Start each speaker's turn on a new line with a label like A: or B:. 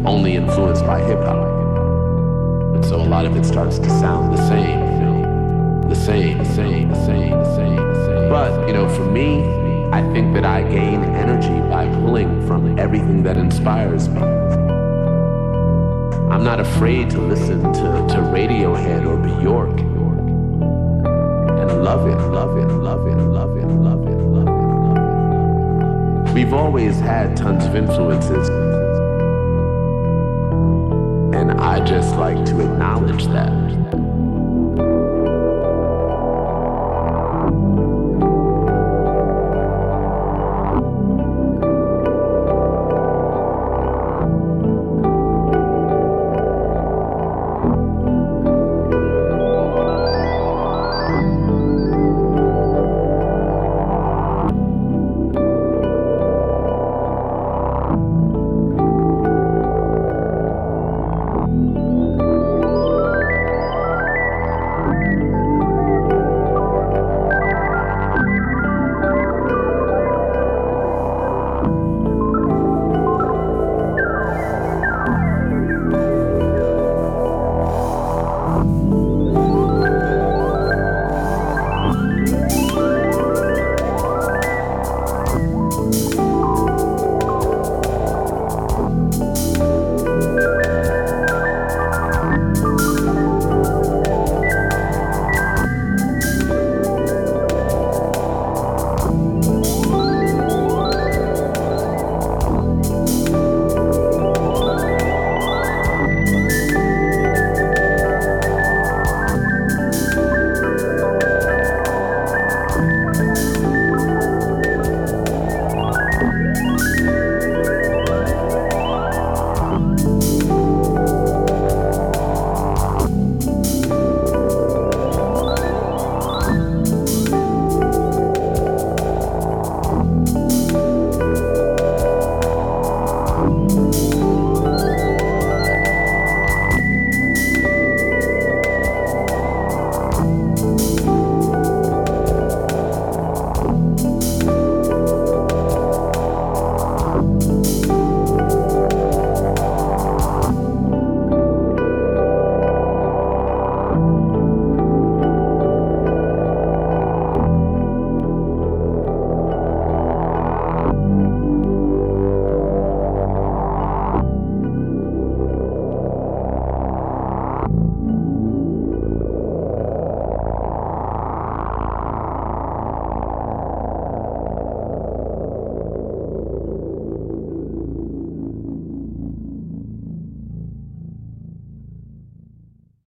A: only influenced by hip hop. And so a lot of it starts to sound the same, you know, the same, the same, the same, the same, the same. But, you know, for me, I think that I gain energy by pulling from everything that inspires me. I'm not afraid to listen to Radiohead or Bjork and love it, love it, love it, love it, love it, love it, love it. We've always had tons of influences, and I just like to acknowledge that.